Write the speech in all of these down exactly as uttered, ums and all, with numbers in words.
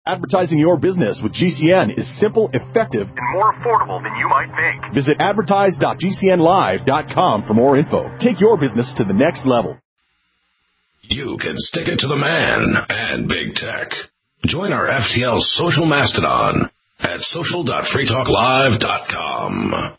Advertising your business with G C N is simple, effective, and more affordable than you might think. Visit advertise dot g c n live dot com for more info. Take your business to the next level. You can stick it to the man and big tech. Join our F T L social mastodon at social dot free talk live dot com.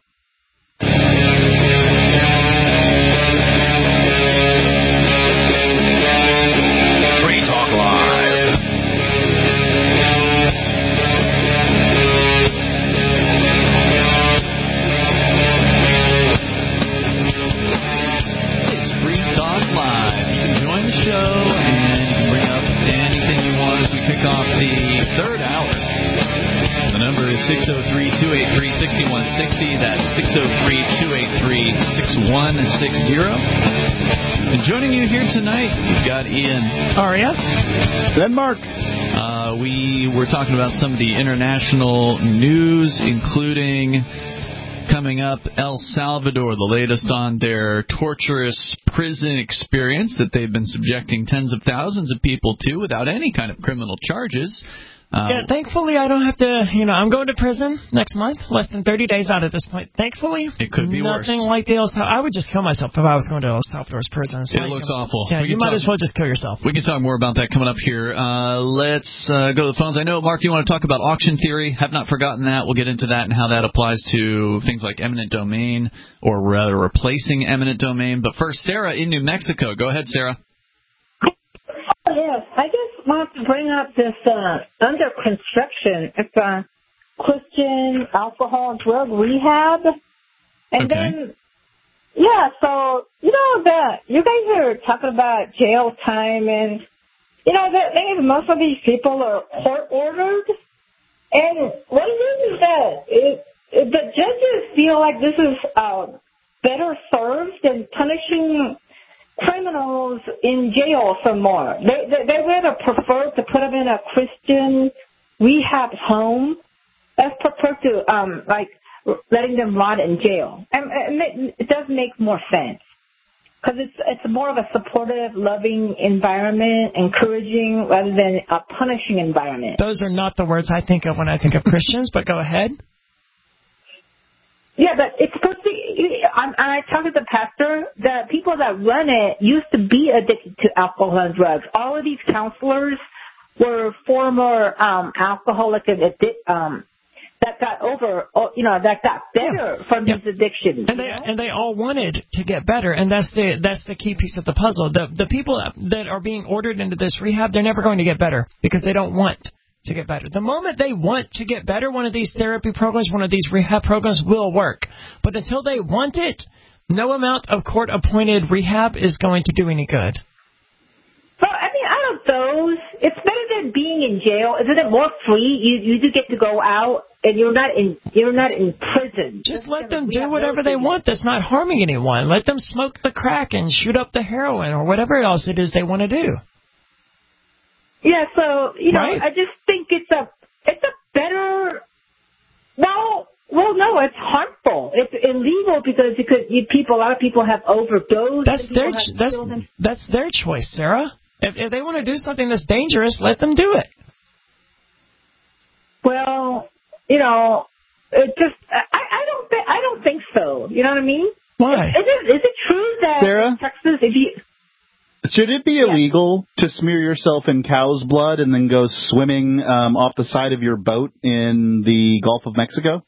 Off the third hour. The number is six oh three, two eight three, six one six oh. That's six oh three, two eight three, six one six oh. And joining you here tonight, we've got Ian. Aria. Then Mark. Uh, we were talking about some of the international news, including coming up, El Salvador, the latest on their torturous prison experience that they've been subjecting tens of thousands of people to without any kind of criminal charges. Um, yeah, thankfully, I don't have to, you know, I'm going to prison next month, less than thirty days out at this point. Thankfully, it could be nothing worse. Nothing like the El Salvador. I would just kill myself if I was going to El Salvador's prison. So it looks can, awful. Yeah, we you might talk, as well just kill yourself. We can talk more about that coming up here. Uh, let's uh, go to the phones. I know, Mark, you want to talk about auction theory. Have not forgotten that. We'll get into that and how that applies to things like eminent domain, or rather replacing eminent domain. But first, Sarah in New Mexico. Go ahead, Sarah. Oh, yes. I just want to bring up this uh, under construction. It's a Christian alcohol and drug rehab. And okay. then, yeah, so, you know, that you guys are talking about jail time, and, you know, that maybe most of these people are court-ordered. And what it is is that it, it, the judges feel like this is uh, better served than punishing criminals in jail some more. They, they, they rather prefer to put them in a Christian rehab home as preferred to, um, like, letting them rot in jail. And, and it, it does make more sense. Because it's, it's more of a supportive, loving environment, encouraging, rather than a punishing environment. Those are not the words I think of when I think of Christians, but go ahead. Yeah, but it's supposed to be, I, I talked to the pastor, the people that run it used to be addicted to alcohol and drugs. All of these counselors were former um, alcoholic and addict, um, that got over, you know, that got better yeah. from yeah. these addictions. And they, and they all wanted to get better, and that's the that's the key piece of the puzzle. The, the people that are being ordered into this rehab, they're never going to get better because they don't want to get better. The moment they want to get better, one of these therapy programs, one of these rehab programs will work. But until they want it, no amount of court-appointed rehab is going to do any good. Well, I mean, out of those, it's better than being in jail. Isn't it more free? You you do get to go out, and you're not in you're not in prison. Just let them do whatever they want that's not harming anyone. Let them smoke the crack and shoot up the heroin or whatever else it is they want to do. Yeah, so, you know, right. I just think it's a it's a better, well, well, no, it's harmful. It's illegal because it could, you, people, a lot of people have overdosed. That's their that's that's their choice, Sarah. If, if they want to do something that's dangerous, let them do it. Well, you know, it just I, I don't th- I don't think so. You know what I mean? Why? Is, is it is it true that Sarah? in Texas, if you Should it be illegal yeah. to smear yourself in cow's blood and then go swimming um, off the side of your boat in the Gulf of Mexico?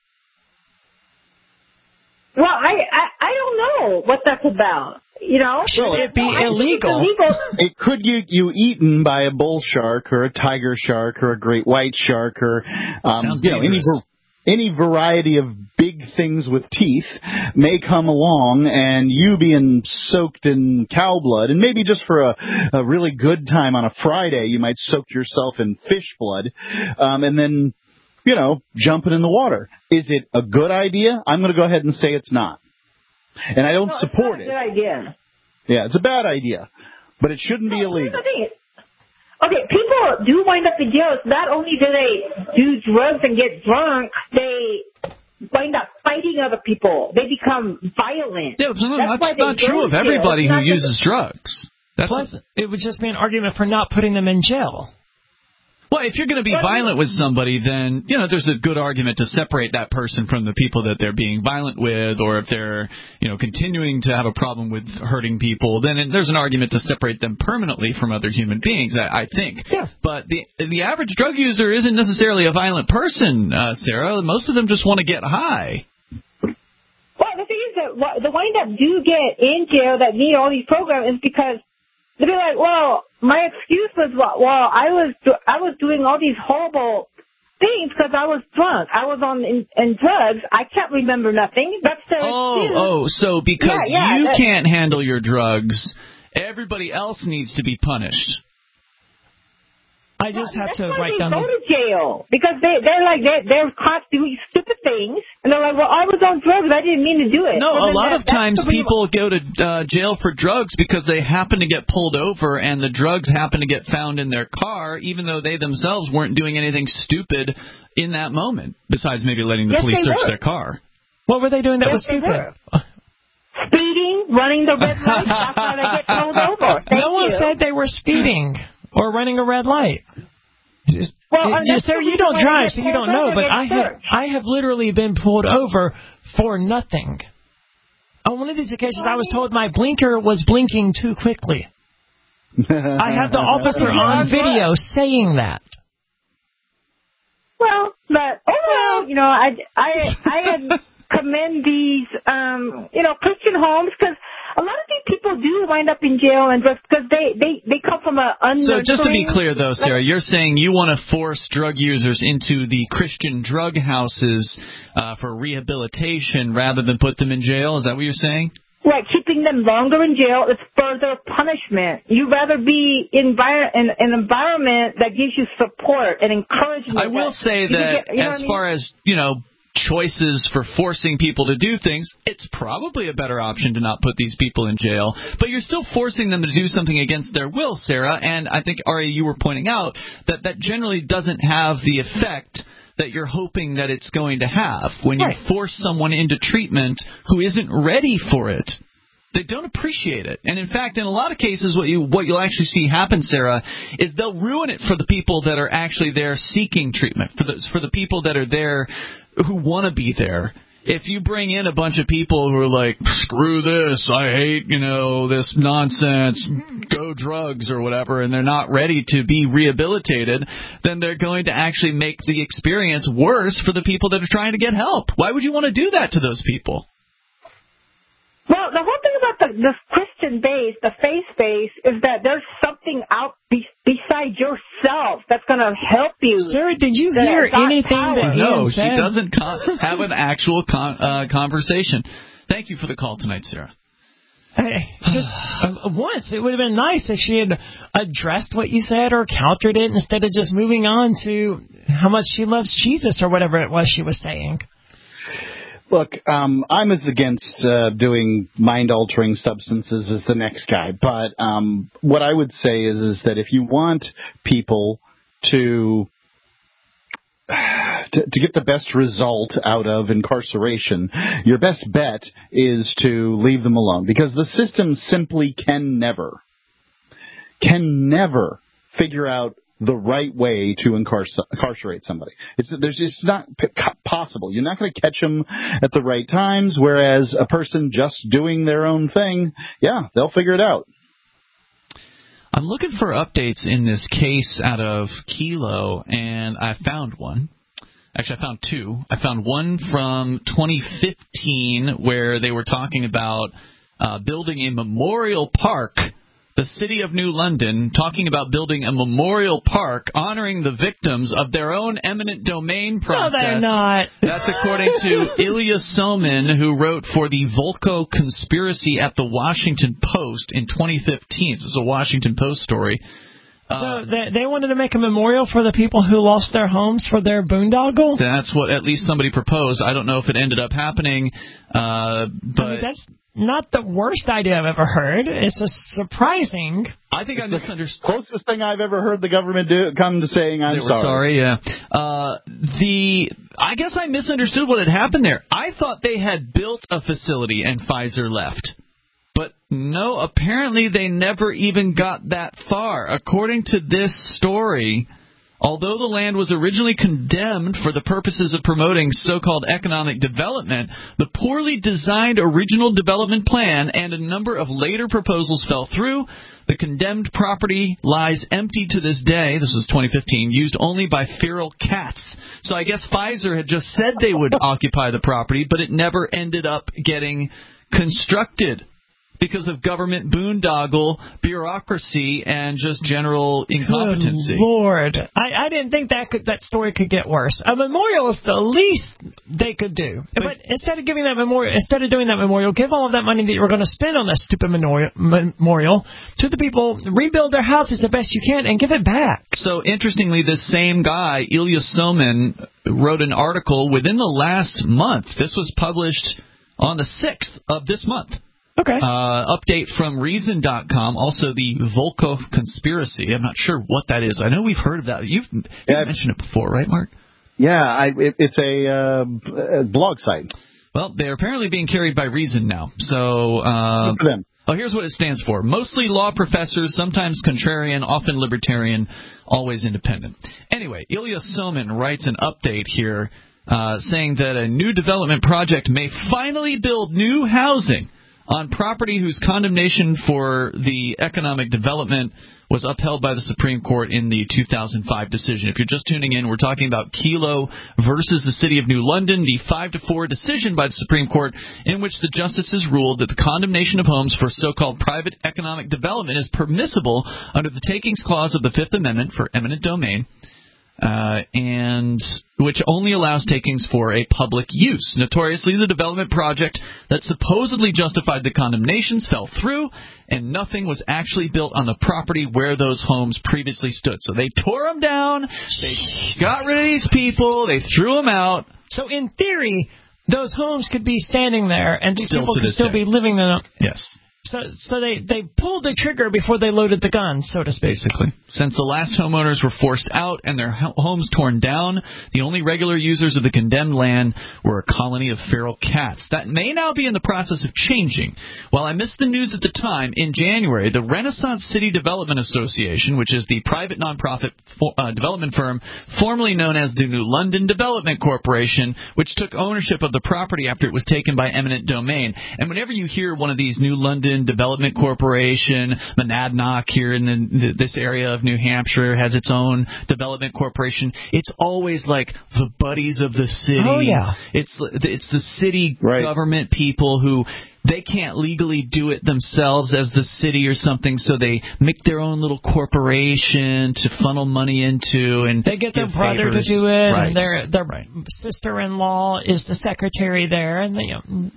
Well, I, I, I don't know what that's about. You know? Should it be no, illegal? illegal? It could get you eaten by a bull shark or a tiger shark or a great white shark or um, you know any any variety of big things with teeth may come along, and you being soaked in cow blood, and maybe just for a, a really good time on a Friday, you might soak yourself in fish blood, um, and then, you know, jumping in the water. Is it a good idea? I'm going to go ahead and say it's not. And I don't no, support it's it. not a good idea. Yeah, it's a bad idea, but it shouldn't no, be illegal. Okay, people do wind up in jail. Not only do they do drugs and get drunk, they wind up fighting other people. They become violent. Yeah, no, that's, that's not true of everybody who uses drugs. That's Plus, it would just be an argument for not putting them in jail. Well, if you're going to be violent with somebody, then, you know, there's a good argument to separate that person from the people that they're being violent with, or if they're, you know, continuing to have a problem with hurting people, then there's an argument to separate them permanently from other human beings, I, I think. Yeah. But the the average drug user isn't necessarily a violent person, uh, Sarah. Most of them just want to get high. Well, the thing is that the ones that do get in jail that need all these programs is because they'll be like, well, my excuse was, well, I was I was doing all these horrible things because I was drunk. I was on in, in drugs. I can't remember nothing. That's the oh, excuse. Oh, so because yeah, yeah, you that, can't handle your drugs, everybody else needs to be punished. I just have that's to why write they down go the... to jail because they they're like they're, they're caught doing stupid things and they're like, well, I was on drugs, I didn't mean to do it. No, so a lot that, of times people go to uh, jail for drugs because they happen to get pulled over and the drugs happen to get found in their car, even though they themselves weren't doing anything stupid in that moment. Besides maybe letting the yes, police search were. their car. What were they doing that yes, was stupid? Speeding, running the red light. That's why they get pulled over. Thank no one you. said they were speeding or running a red light. Just, well, it, just, Sarah, you don't drive, so you don't know, but I have, I have literally been pulled over for nothing. On one of these occasions, I was told my blinker was blinking too quickly. I have the officer on video saying that. Well, but overall, you know, I, I, I had commend these, um, you know, Christian homes because a lot of these people do wind up in jail and just because they, they, they come from a So just to be clear, though, Sarah, you're saying you want to force drug users into the Christian drug houses uh, for rehabilitation rather than put them in jail? Is that what you're saying? Right, keeping them longer in jail is further punishment. You'd rather be in an environment that gives you support and encouragement. I will say that get, you know as I mean? far as, you know, choices for forcing people to do things, it's probably a better option to not put these people in jail. But you're still forcing them to do something against their will, Sarah. And I think, Ari, you were pointing out that that generally doesn't have the effect that you're hoping that it's going to have when you right. force someone into treatment who isn't ready for it. They don't appreciate it. And in fact, in a lot of cases, what you what you'll actually see happen, Sarah, is they'll ruin it for the people that are actually there seeking treatment, for the for the people that are there who want to be there. If you bring in a bunch of people who are like, screw this, I hate, you know, this nonsense, go drugs or whatever, and they're not ready to be rehabilitated, then they're going to actually make the experience worse for the people that are trying to get help. Why would you want to do that to those people? Well, the whole thing about the, the Christian base, the faith base, is that there's something out be, beside yourself that's going to help you. Sarah, did you hear anything power. that No, Ian she said? doesn't con- have an actual con- uh, conversation. Thank you for the call tonight, Sarah. Hey, just uh, once, it would have been nice if she had addressed what you said or countered it instead of just moving on to how much she loves Jesus or whatever it was she was saying. Look, um, I'm as against uh, doing mind-altering substances as the next guy, but um, what I would say is, is that if you want people to, to to get the best result out of incarceration, your best bet is to leave them alone, because the system simply can never, can never figure out the right way to incarcer- incarcerate somebody. It's there's just not p- possible. You're not going to catch them at the right times, whereas a person just doing their own thing, yeah, they'll figure it out. I'm looking for updates in this case out of Kilo, and I found one. Actually, I found two. I found one from twenty fifteen where they were talking about uh, building a memorial park. The city of New London talking about building a memorial park honoring the victims of their own eminent domain process. No, they're not. That's according to Ilya Somin, who wrote for the Volko Conspiracy at the Washington Post in twenty fifteen. This is a Washington Post story. So Uh, they, they wanted to make a memorial for the people who lost their homes for their boondoggle? That's what at least somebody proposed. I don't know if it ended up happening, uh, but... I mean, that's not the worst idea I've ever heard. It's just surprising. I think I misunderstood. Closest thing I've ever heard the government do come to saying I'm they were sorry. sorry, yeah. Uh, the I guess I misunderstood what had happened there. I thought they had built a facility and Pfizer left. But no, apparently they never even got that far. According to this story, Although the land was originally condemned for the purposes of promoting so-called economic development, the poorly designed original development plan and a number of later proposals fell through. The condemned property lies empty to this day. This was twenty fifteen, used only by feral cats. So I guess Pfizer had just said they would occupy the property, but it never ended up getting constructed because of government boondoggle, bureaucracy, and just general incompetency. Good Lord, I, I didn't think that could, that story could get worse. A memorial is the least they could do. But, but instead of giving that memorial, instead of doing that memorial, give all of that money that you were going to spend on that stupid memorial, memorial to the people, rebuild their houses the best you can, and give it back. So interestingly, this same guy, Ilya Somin, wrote an article within the last month. This was published on the sixth of this month. Okay. Uh, update from Reason dot com. Also, the Volkov conspiracy. I'm not sure what that is. I know we've heard of that. You've, you've yeah, mentioned it before, right, Mark? Yeah, I, it, it's a, uh, a blog site. Well, they're apparently being carried by Reason now. So, uh, Good for them. Oh, here's what it stands for. Mostly law professors, sometimes contrarian, often libertarian, always independent. Anyway, Ilya Somin writes an update here uh, saying that a new development project may finally build new housing on property whose condemnation for the economic development was upheld by the Supreme Court in the two thousand five decision. If you're just tuning in, we're talking about Kelo versus the City of New London, the five to four decision by the Supreme Court in which the justices ruled that the condemnation of homes for so-called private economic development is permissible under the Takings Clause of the Fifth Amendment for eminent domain. Uh, and which only allows takings for a public use. Notoriously, the development project that supposedly justified the condemnations fell through, and nothing was actually built on the property where those homes previously stood. So they tore them down, they got rid of these people, they threw them out. So in theory, those homes could be standing there, and these still people could still day. be living in them. Yes. So so they, they pulled the trigger before they loaded the gun, so to speak. Basically. Since the last homeowners were forced out and their homes torn down, the only regular users of the condemned land were a colony of feral cats. That may now be in the process of changing. While I missed the news at the time, in January, the Renaissance City Development Association, which is the private nonprofit uh, development firm formerly known as the New London Development Corporation, which took ownership of the property after it was taken by eminent domain. And whenever you hear one of these New London Development Corporation, Monadnock here in the, this area of New Hampshire has its own development corporation. It's always like the buddies of the city. Oh, yeah. It's, it's the city right. government people who they can't legally do it themselves as the city or something, so they make their own little corporation to funnel money into, and they get their brother favors. to do it, right. and their their right. sister-in-law is the secretary there, and they, you know,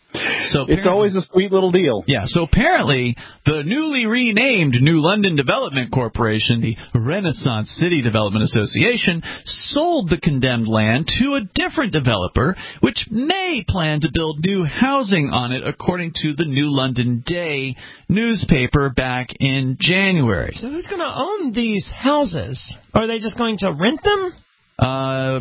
So it's always a sweet little deal. Yeah, so apparently the newly renamed New London Development Corporation, the Renaissance City Development Association, sold the condemned land to a different developer, which may plan to build new housing on it, according to the New London Day newspaper back in January. So who's going to own these houses? Are they just going to rent them? Uh,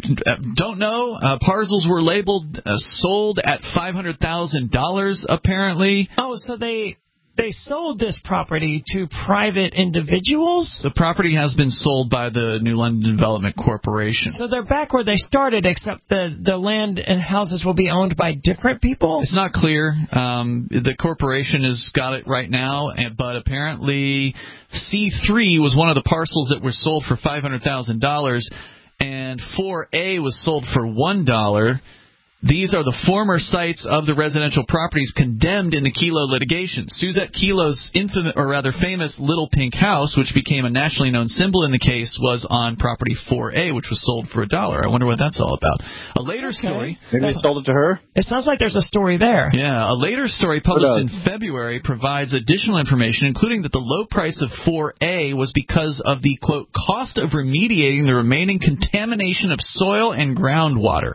don't know. Uh, parcels were labeled uh, sold at five hundred thousand dollars, apparently. Oh, so they they sold this property to private individuals? The property has been sold by the New London Development Corporation. So they're back where they started, except the, the land and houses will be owned by different people? It's not clear. Um, the corporation has got it right now, but apparently C three was one of the parcels that were sold for five hundred thousand dollars. And four A was sold for one dollar. These are the former sites of the residential properties condemned in the Kelo litigation. Suzette Kelo's infamous, or rather famous Little Pink House, which became a nationally known symbol in the case, was on property four A, which was sold for a dollar. I wonder what that's all about. A later okay. story... Maybe they sold it to her? It sounds like there's a story there. Yeah, a later story published in February provides additional information, including that the low price of four A was because of the, quote, cost of remediating the remaining contamination of soil and groundwater.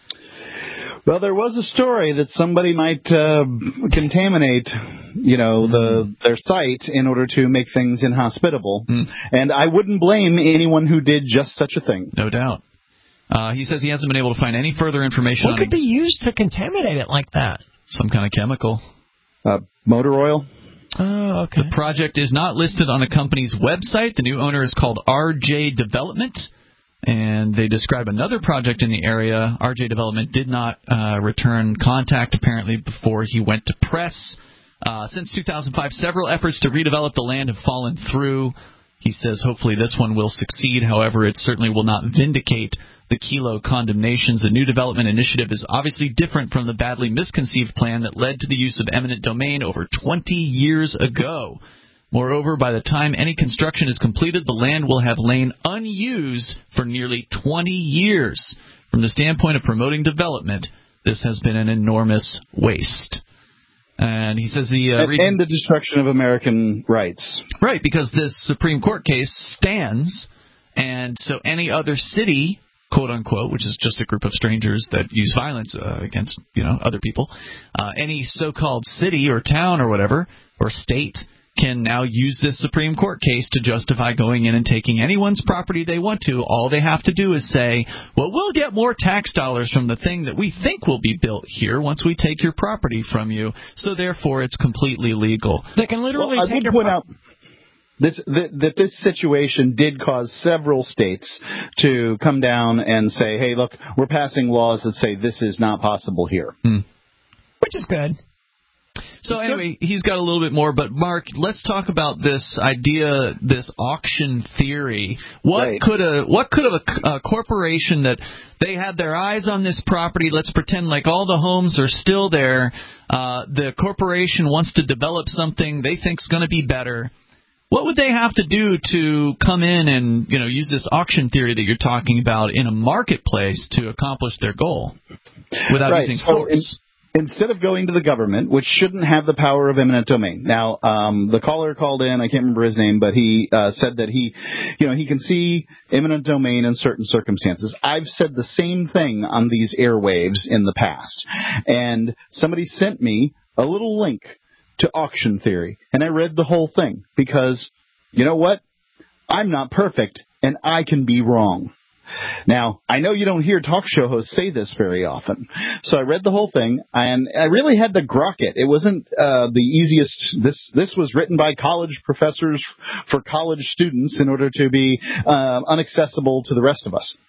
Well, there was a story that somebody might uh, contaminate, you know, the their site in order to make things inhospitable. Mm. And I wouldn't blame anyone who did just such a thing. No doubt. Uh, he says he hasn't been able to find any further information what on... What could ex- be used to contaminate it like that? Some kind of chemical. Uh, motor oil? Oh, okay. The project is not listed on the company's website. The new owner is called R J Development, and they describe another project in the area. R J Development did not uh, return contact, apparently, before he went to press. Uh, since two thousand five, several efforts to redevelop the land have fallen through. He says hopefully this one will succeed. However, it certainly will not vindicate the Kelo condemnations. The new development initiative is obviously different from the badly misconceived plan that led to the use of eminent domain over twenty years ago. Moreover, by the time any construction is completed, the land will have lain unused for nearly twenty years. From the standpoint of promoting development, this has been an enormous waste. And he says the uh, and, region, and the destruction of American rights. Right, because this Supreme Court case stands, and so any other city, quote unquote, which is just a group of strangers that use violence uh, against you know other people, uh, any so-called city or town or whatever or state can now use this Supreme Court case to justify going in and taking anyone's property they want to. All they have to do is say, well, we'll get more tax dollars from the thing that we think will be built here once we take your property from you, so therefore it's completely legal. They can literally well, take I your point pro- out this, that, that this situation did cause several states to come down and say, hey, look, we're passing laws that say this is not possible here. Hmm. Which is good. So anyway, he's got a little bit more, but Mark, let's talk about this idea, this auction theory. What right. could a what could a, a corporation that they had their eyes on this property? Let's pretend like all the homes are still there. Uh, the corporation wants to develop something they think's going to be better. What would they have to do to come in and you know use this auction theory that you're talking about in a marketplace to accomplish their goal without right. using so force? In- Instead of going to the government, which shouldn't have the power of eminent domain. Now, um, the caller called in, I can't remember his name, but he uh, said that he, you know, he can see eminent domain in certain circumstances. I've said the same thing on these airwaves in the past. And somebody sent me a little link to auction theory, and I read the whole thing because, you know what? I'm not perfect, and I can be wrong. Now, I know you don't hear talk show hosts say this very often, so I read the whole thing, and I really had to grok it. It wasn't uh, the easiest. This this was written by college professors for college students in order to be uh, unaccessible to the rest of us.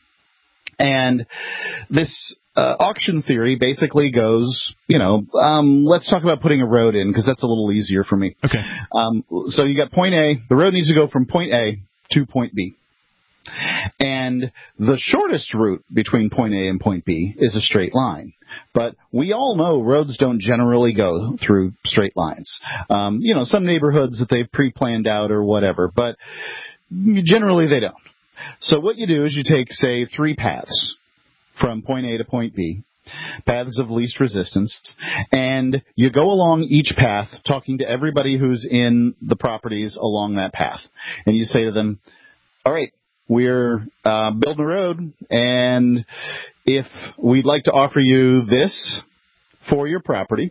And this uh, auction theory basically goes, you know, um, let's talk about putting a road in, because that's a little easier for me. Okay. Um, so you got point A. The road needs to go from point A to point B. And the shortest route between point A and point B is a straight line. But we all know roads don't generally go through straight lines. Um, you know, some neighborhoods that they've pre-planned out or whatever, but generally they don't. So what you do is you take, say, three paths from point A to point B, paths of least resistance, and you go along each path talking to everybody who's in the properties along that path. And you say to them, all right, we're uh, building a road, and if we'd like to offer you this for your property,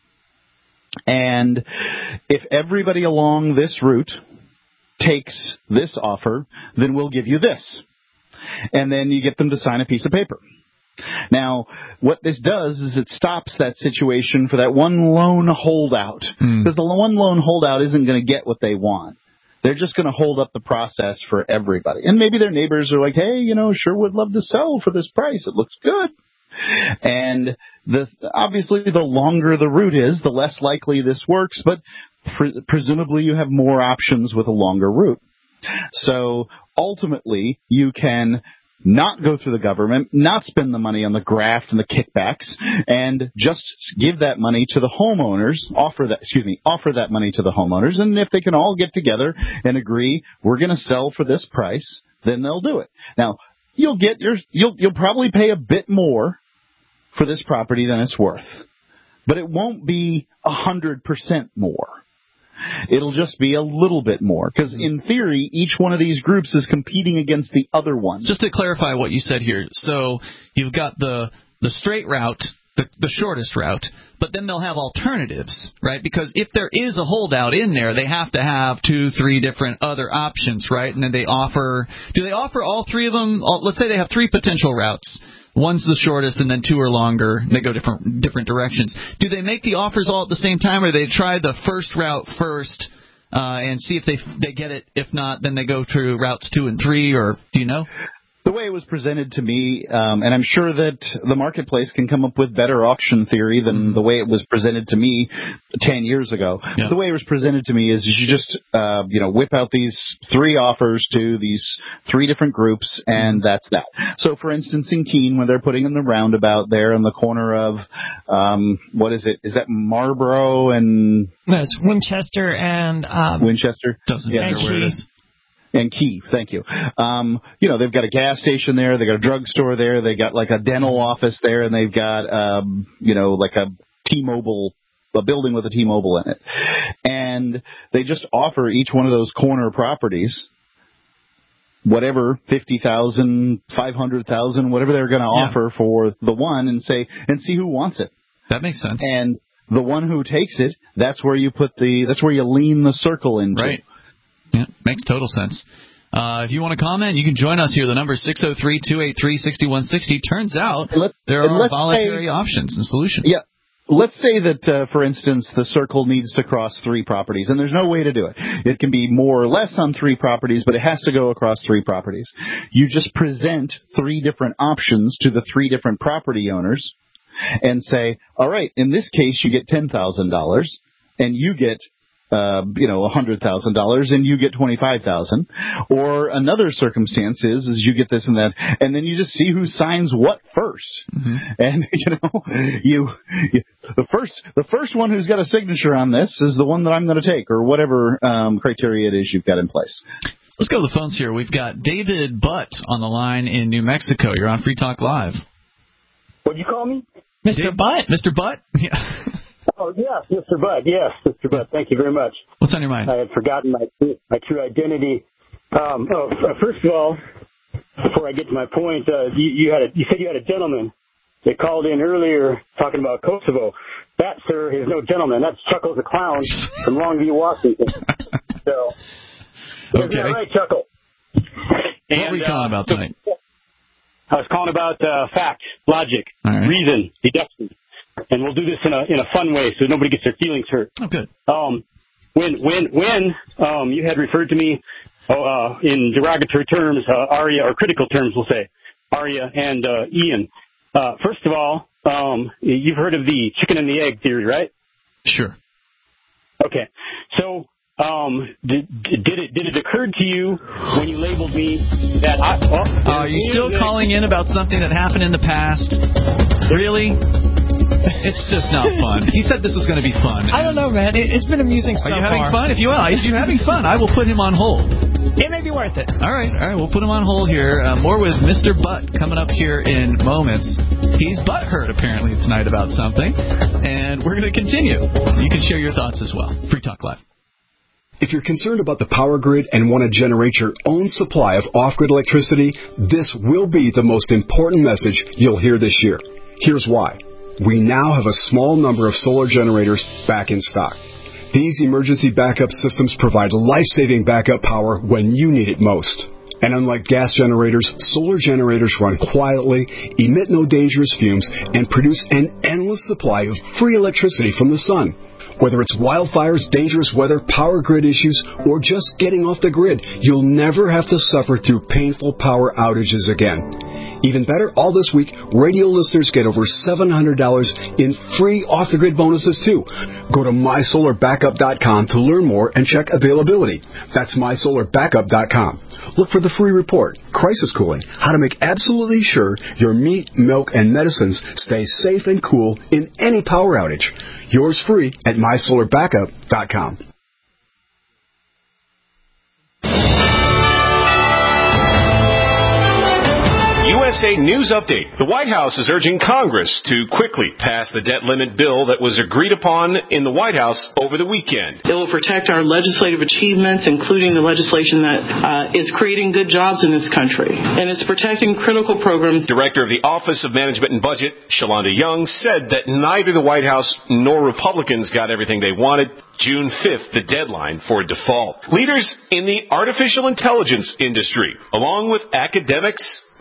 and if everybody along this route takes this offer, then we'll give you this. And then you get them to sign a piece of paper. Now, what this does is it stops that situation for that one lone holdout, mm. because the one lone holdout isn't going to get what they want. They're just going to hold up the process for everybody. And maybe their neighbors are like, hey, you know, sure would love to sell for this price. It looks good. And the obviously, the longer the route is, the less likely this works. But pre- presumably you have more options with a longer route. So ultimately, you can not go through the government, not spend the money on the graft and the kickbacks, and just give that money to the homeowners, offer that, excuse me, offer that money to the homeowners, and if they can all get together and agree, we're going to sell for this price, then they'll do it. Now, you'll get your, you'll, you'll probably pay a bit more for this property than it's worth, but it won't be a hundred percent more. It'll just be a little bit more, because in theory, each one of these groups is competing against the other one. Just to clarify what you said here, so you've got the the straight route, the, the shortest route, but then they'll have alternatives, right? Because if there is a holdout in there, they have to have two, three different other options, right? And then they offer, do they offer all three of them? Let's say they have three potential routes. one's the shortest, and then two are longer. They go different different directions. Do they make the offers all at the same time, or do they try the first route first uh, and see if they they get it? If not, then they go to routes two and three, or do you know? The way it was presented to me, um, and I'm sure that the marketplace can come up with better auction theory than the way it was presented to me ten years ago. Yeah. The way it was presented to me is you just, uh, you know, whip out these three offers to these three different groups, and that's that. So, for instance, in Keene, when they're putting in the roundabout there in the corner of, um, what is it? Is that Marlboro and... Yes, Winchester and... Um, Winchester? Doesn't yeah, matter where it is. And Key, thank you. Um, you know, they've got a gas station there, they got a drugstore there, they got like a dental office there, and they've got, um, you know, like a T-Mobile, a building with a T-Mobile in it. And they just offer each one of those corner properties, whatever, fifty thousand dollars, five hundred thousand dollars, whatever they're going to yeah. offer for the one, and say, and see who wants it. That makes sense. And the one who takes it, that's where you put the, that's where you lean the circle into. Right. Yeah, makes total sense. Uh, if you want to comment, you can join us here. The number is six oh three, two eight three, six one six oh. Turns out there are voluntary say, options and solutions. Yeah. Let's say that, uh, for instance, the circle needs to cross three properties, and there's no way to do it. It can be more or less on three properties, but it has to go across three properties. You just present three different options to the three different property owners and say, all right, in this case, you get ten thousand dollars, and you get Uh, you know, one hundred thousand dollars, and you get twenty-five thousand dollars. Or another circumstance is, is you get this and that, and then you just see who signs what first. Mm-hmm. And, you know, you, you the first the first one who's got a signature on this is the one that I'm going to take, or whatever um, criteria it is you've got in place. Let's go to the phones here. We've got David Butt on the line in New Mexico. You're on Free Talk Live. What'd you call me? Mister Dave, Butt. Mister Butt? Yeah. Oh, yes, Mister Butt. Yes, Mister Butt. Thank you very much. What's on your mind? I had forgotten my my true identity. Um, oh, first of all, before I get to my point, uh, you, you had a, you said you had a gentleman that called in earlier talking about Kosovo. That, sir, is no gentleman. That's Chuckles the Clown from Longview, Washington. So, okay. Isn't that right, Chuckle? And, what were you calling uh, about tonight? I was calling about uh, fact, logic, right. reason, deduction. And we'll do this in a in a fun way so nobody gets their feelings hurt. Oh, good. Um, when when when um, you had referred to me uh, in derogatory terms, uh, Aria, or critical terms, we'll say, Aria and uh, Ian. Uh, first of all, um, you've heard of the chicken and the egg theory, right? Sure. Okay. So um, did, did it did it occur to you when you labeled me that I... Oh, are you still calling in about something that happened in the past? Really? It's just not fun. He said this was going to be fun. I don't know, man. It, it's been amusing so far. Are you having fun? If you are, if you're having fun, I will put him on hold. It may be worth it. All right, all right. We'll put him on hold here. Uh, more with Mister Butt coming up here in moments. He's butthurt apparently tonight about something, and we're going to continue. You can share your thoughts as well. Free Talk Live. If you're concerned about the power grid and want to generate your own supply of off-grid electricity, this will be the most important message you'll hear this year. Here's why. We now have a small number of solar generators back in stock. These emergency backup systems provide life-saving backup power when you need it most. And unlike gas generators, solar generators run quietly, emit no dangerous fumes, and produce an endless supply of free electricity from the sun. Whether it's wildfires, dangerous weather, power grid issues, or just getting off the grid, you'll never have to suffer through painful power outages again. Even better, all this week, radio listeners get over seven hundred dollars in free off-the-grid bonuses, too. Go to my solar backup dot com to learn more and check availability. That's my solar backup dot com. Look for the free report, Crisis Cooling, how to make absolutely sure your meat, milk, and medicines stay safe and cool in any power outage. Yours free at my solar backup dot com. U S A News Update. The White House is urging Congress to quickly pass the debt limit bill that was agreed upon in the White House over the weekend. It will protect our legislative achievements, including the legislation that uh, is creating good jobs in this country. And it's protecting critical programs. Director of the Office of Management and Budget, Shalonda Young, said that neither the White House nor Republicans got everything they wanted. June fifth, the deadline for default. Leaders in the artificial intelligence industry, along with academics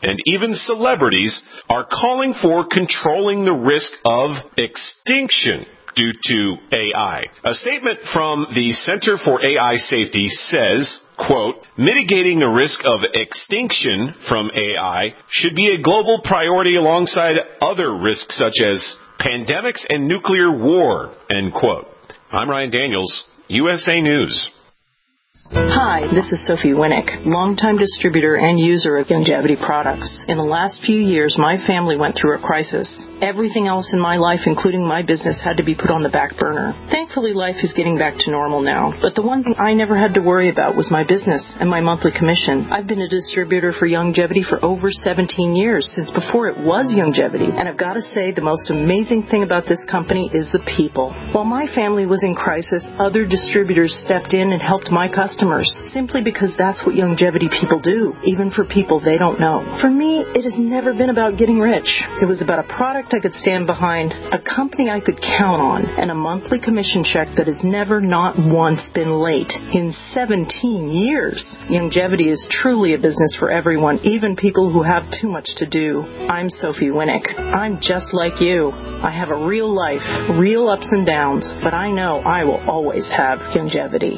and even celebrities are calling for controlling the risk of extinction due to A I. A statement from the Center for A I Safety says, quote, mitigating the risk of extinction from A I should be a global priority alongside other risks such as pandemics and nuclear war, end quote. I'm Ryan Daniels, U S A News. Hi, this is Sophie Winnick, longtime distributor and user of Youngevity products. In the last few years, my family went through a crisis. Everything else in my life, including my business, had to be put on the back burner. Thankfully, life is getting back to normal now. But the one thing I never had to worry about was my business and my monthly commission. I've been a distributor for Youngevity for over seventeen years, since before it was Youngevity. And I've got to say, the most amazing thing about this company is the people. While my family was in crisis, other distributors stepped in and helped my customers, simply because that's what Youngevity people do, even for people they don't know. For me, it has never been about getting rich. It was about a product I could stand behind, a company I could count on, and a monthly commission check that has never, not once, been late in seventeen years. Youngevity is truly a business for everyone, even people who have too much to do. I'm Sophie Winnick. I'm just like you. I have a real life, real ups and downs, but I know I will always have Youngevity.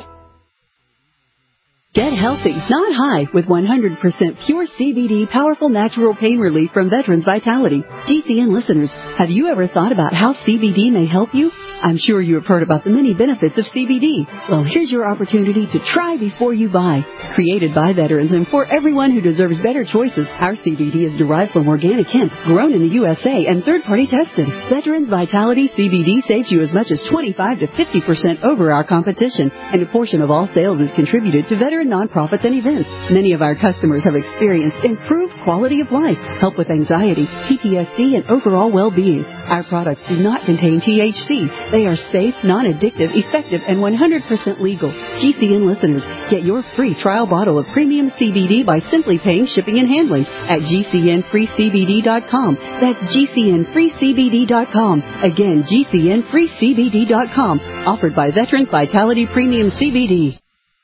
Get healthy, not high, with one hundred percent pure C B D powerful natural pain relief from Veterans Vitality. G C N listeners, have you ever thought about how C B D may help you? I'm sure you have heard about the many benefits of C B D. Well, here's your opportunity to try before you buy. Created by veterans and for everyone who deserves better choices, our C B D is derived from organic hemp, grown in the U S A, and third-party tested. Veterans Vitality C B D saves you as much as twenty-five to fifty percent over our competition, and a portion of all sales is contributed to veteran nonprofits and events. Many of our customers have experienced improved quality of life, help with anxiety, P T S D, and overall well-being. Our products do not contain T H C. They are safe, non-addictive, effective, and one hundred percent legal. G C N listeners, get your free trial bottle of premium C B D by simply paying shipping and handling at G C N free C B D dot com. That's G C N free C B D dot com. Again, G C N free C B D dot com. Offered by Veterans Vitality Premium C B D.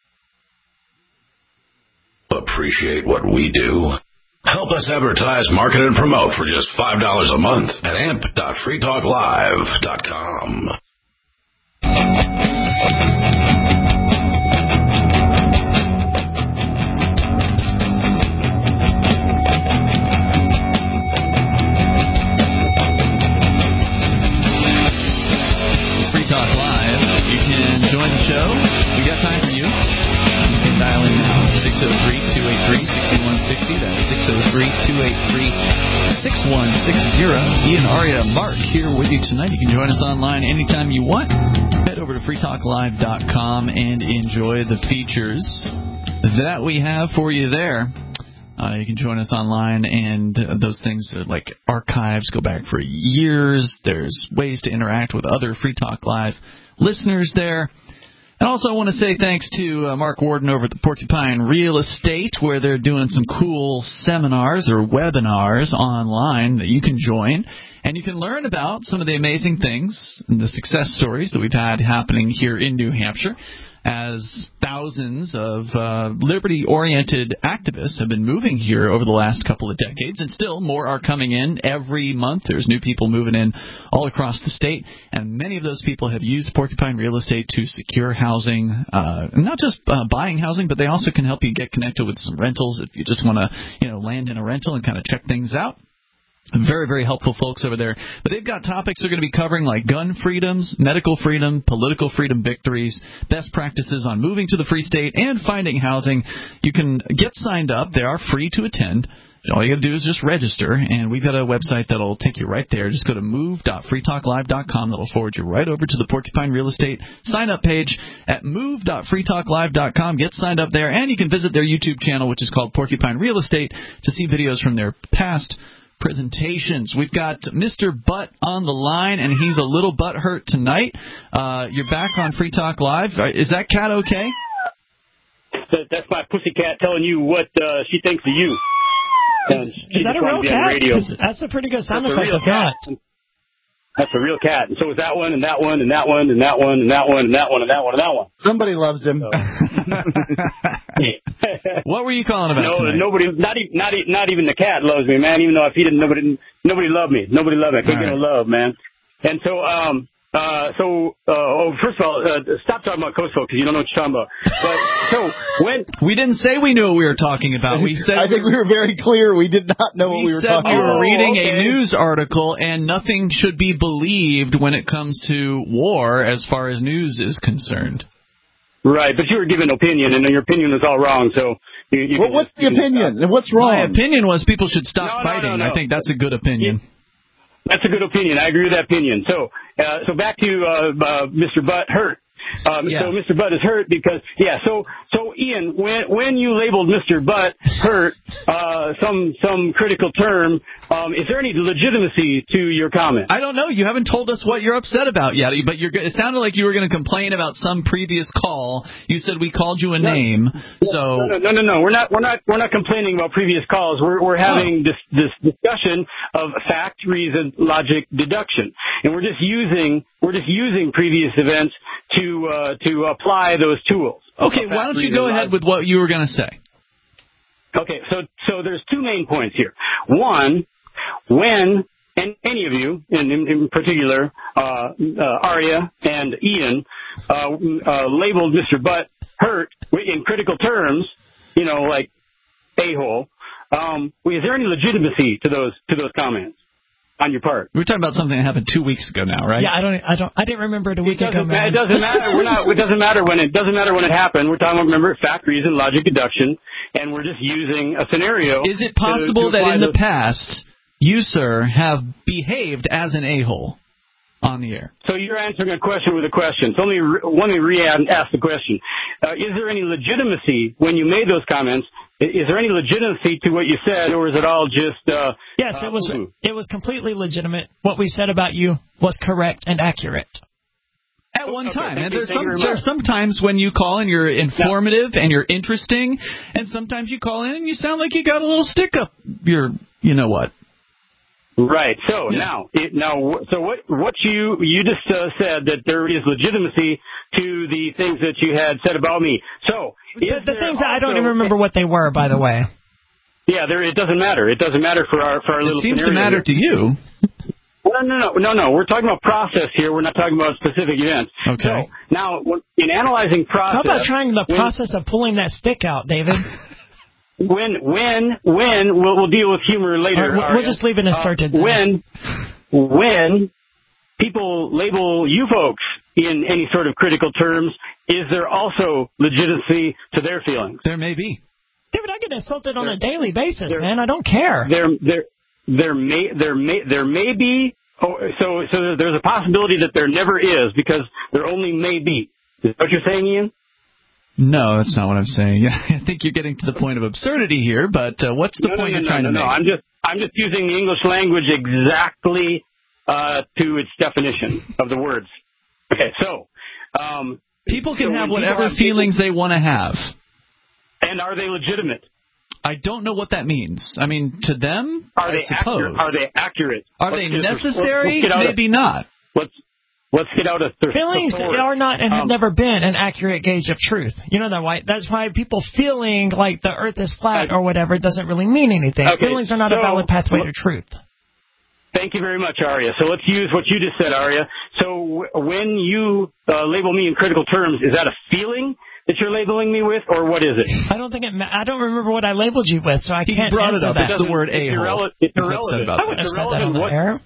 Appreciate what we do? Help us advertise, market, and promote for just five dollars a month at amp dot free talk live dot com. It's Free Talk Live. You can join the show. We got time for you. You can dial in now. six oh three, two eight three, six one six oh. That's six oh three, two eight three, six one six oh. Ian, Aria, Mark here with you tonight. You can join us online anytime you want. Head over to free talk live dot com and enjoy the features that we have for you there. Uh, you can join us online, and uh, those things are like archives go back for years. There's ways to interact with other Free Talk Live listeners there. And also I want to say thanks to uh, Mark Warden over at the Porcupine Real Estate, where they're doing some cool seminars or webinars online that you can join. And you can learn about some of the amazing things and the success stories that we've had happening here in New Hampshire, as thousands of uh, liberty-oriented activists have been moving here over the last couple of decades, and still more are coming in every month. There's new people moving in all across the state, and many of those people have used Porcupine Real Estate to secure housing, uh, not just uh, buying housing, but they also can help you get connected with some rentals if you just want to, you know, land in a rental and kind of check things out. Very, very helpful folks over there. But they've got topics they're going to be covering like gun freedoms, medical freedom, political freedom victories, best practices on moving to the Free State, and finding housing. You can get signed up. They are free to attend. All you got to do is just register, and we've got a website that will take you right there. Just go to move dot free talk live dot com. That will forward you right over to the Porcupine Real Estate sign-up page at move dot free talk live dot com. Get signed up there, and you can visit their YouTube channel, which is called Porcupine Real Estate, to see videos from their past presentations. We've got Mister Butt on the line, and he's a little butt hurt tonight. Uh, you're back on Free Talk Live. Is that cat okay? That's my pussycat telling you what uh, she thinks of you. Is, is that a real cat? That's a pretty good sound effect of that. That's a real cat. And so is that one, and that one, and that one, and that one, and that one, and that one, and that one, and that one. Somebody loves him. So, What were you calling about? No, tonight? nobody, not even, not even, not even the cat loves me, man. Even though if he didn't, nobody, nobody loved me. Nobody loved me. I couldn't get no love, man. And so, um, uh, so, uh, oh, first of all, uh, stop talking about Kosovo because you don't know what you're talking about. But so when we didn't say we knew what we were talking about, we said I think we were very clear. We did not know we what we were said talking we about. were reading oh, okay. a news article, and nothing should be believed when it comes to war, as far as news is concerned. Right, but you were giving an opinion, and your opinion was all wrong. So, you, you well, what's the opinion? And what's wrong? My opinion was people should stop no, no, fighting. no, no. I think that's a good opinion. That's a good opinion. I agree with that opinion. So, uh, so back to uh, uh, Mister Butt Hurt. Um, yeah. So Mister Butt is hurt because, yeah. So, so Ian, when when you labeled Mister Butt Hurt uh, some some critical term, um, is there any legitimacy to your comment? I don't know. You haven't told us what you're upset about yet. But you're. It sounded like you were going to complain about some previous call. You said we called you a no, name. No, so no, no, no, no. We're not. We're not. We're not complaining about previous calls. We're we're having oh. this this discussion of fact, reason, logic, deduction, and we're just using we're just using previous events to uh, to apply those tools. Okay, why don't you go ahead with what you were going to say? Okay, so so there's two main points here. One, when and any of you, in, in, in particular, uh, uh, Aria and Ian, uh, uh, labeled Mister Butt Hurt in critical terms, you know, like a-hole. Um, is there any legitimacy to those to those comments on your part? We were talking about something that happened two weeks ago now, right? Yeah, I don't, I don't, I didn't remember it a week it ago. Man. It doesn't matter. We're not. It doesn't matter when it doesn't matter when it happened. We're talking about remember fact, reason, logic, deduction, and we're just using a scenario. Is it possible to, to that in those... the past you, sir, have behaved as an a-hole on the air? So you're answering a question with a question. So let me re- let me re-ask the question. Uh, is there any legitimacy when you made those comments? Is there any legitimacy to what you said, or is it all just? Uh, yes, uh, it was. ooh. It was completely legitimate. What we said about you was correct and accurate. At one okay, time, and you, there's some you there's sometimes when you call and you're informative no. and you're interesting, and sometimes you call in and you sound like you got a little stick up your, you know what. Right. So yeah. now, it, now, so what? What you you just uh, said that there is legitimacy to the things that you had said about me. So the, the things that also, I don't even remember what they were, by the way. Yeah, there. It doesn't matter. It doesn't matter for our for our it little. It seems scenario to matter here. to you. No, no, no, no, no. We're talking about process here. We're not talking about specific events. Okay. So now, in analyzing process, how about trying the when, process of pulling that stick out, David? When, when, when, we'll, we'll deal with humor later. Right, we'll, we'll just leave it inserted. Uh, when, when people label you folks in any sort of critical terms, is there also legitimacy to their feelings? There may be. David, I get insulted on there, a daily basis, there, man. I don't care. There, there, there may, there may, there may be. Oh, so, so there's a possibility that there never is because there only may be. Is that what you're saying, Ian? No, that's not what I'm saying. I think you're getting to the point of absurdity here, but uh, what's the no, point no, you're no, trying no, to no, make? No, I'm just I'm just using the English language exactly uh, to its definition of the words. Okay, so um, people can so have whatever have feelings people, they want to have, and are they legitimate? I don't know what that means. I mean, to them, are I they suppose. Accurate? Are they accurate? Are let's they get, necessary? Let's, let's Maybe of, not. Let's let's get out of th- feelings authority. are not and have um, never been an accurate gauge of truth. You know that, right? That's why people feeling like the Earth is flat or whatever doesn't really mean anything. Okay, feelings are not so, a valid pathway well, to truth. Thank you very much, Aria. So let's use what you just said, Aria. So w- when you uh, label me in critical terms, is that a feeling that you're labeling me with, or what is it? I don't think it. Ma- I don't remember what I labeled you with, so I he can't brought answer it up. that. It's the word it's a-hole. Irrele- it's He's irrelevant. About I wouldn't that. have said that on the what, air.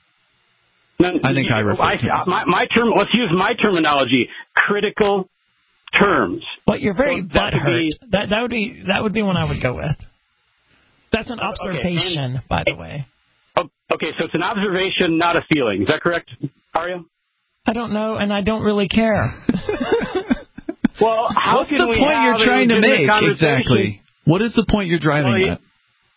No, I think I referred I, to it. my, my term. Let's use my terminology. Critical terms. But you're very so that butthurt. Be, that that would be that would be one I would go with. That's an observation, okay. by the way. Okay, so it's an observation, not a feeling. Is that correct, Aria? I don't know, and I don't really care. Well, how What's can the we point you're trying to make exactly? What is the point you're driving well, at?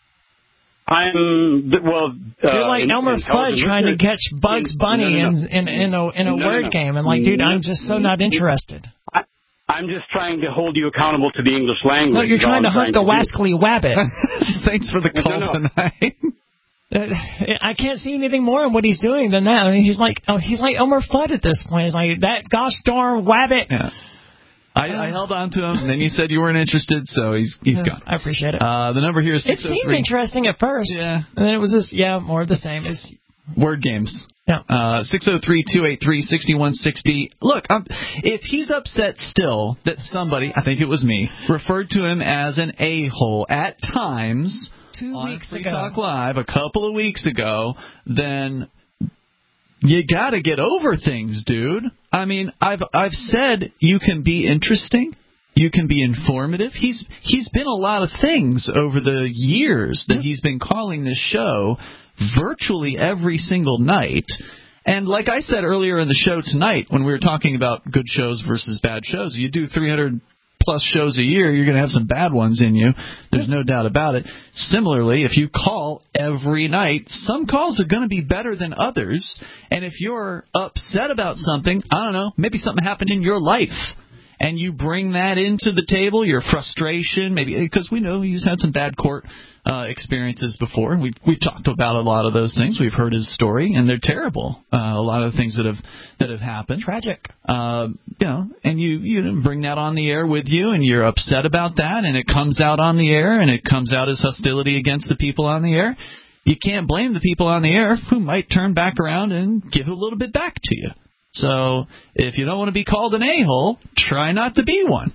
I'm well. Uh, You're like in, Elmer in Fudd trying to catch Bugs in, Bunny no, no, no. in, in in a in a no, word no, no. game, and like, dude, I'm just so not interested. I, I'm just trying to hold you accountable to the English language. No, you're trying to hunt the wascally wabbit. Thanks for the call no, no. tonight. I can't see anything more in what he's doing than that. I mean, he's like, oh, he's like Elmer Fudd at this point. He's like that gosh darn wabbit. Yeah. I, I held on to him, and then you said you weren't interested, so he's he's yeah, gone. I appreciate it. Uh, the number here is It six oh three. seemed interesting at first. Yeah. And then it was just, yeah, more of the same. It's Word games. Yeah. Uh, six oh three, two eight three, six one six oh. Look, um, if he's upset still that somebody, I think it was me, referred to him as an a-hole at times Two on weeks Free ago. Talk Live a couple of weeks ago, then you got to get over things, dude. I mean, I've I've said you can be interesting. You can be informative. He's he's been a lot of things over the years that he's been calling this show virtually every single night. And like I said earlier in the show tonight, when we were talking about good shows versus bad shows, you do three hundred plus shows a year, you're going to have some bad ones in you. There's no doubt about it. Similarly, if you call every night, some calls are going to be better than others. And if you're upset about something, I don't know, maybe something happened in your life, and you bring that into the table, your frustration, maybe because we know he's had some bad court uh, experiences before. We've we've talked about a lot of those things. We've heard his story, and they're terrible. Uh, a lot of the things that have that have happened, tragic. Uh, you know, and you you bring that on the air with you, and you're upset about that, and it comes out on the air, and it comes out as hostility against the people on the air. You can't blame the people on the air who might turn back around and give a little bit back to you. So if you don't want to be called an a-hole, try not to be one.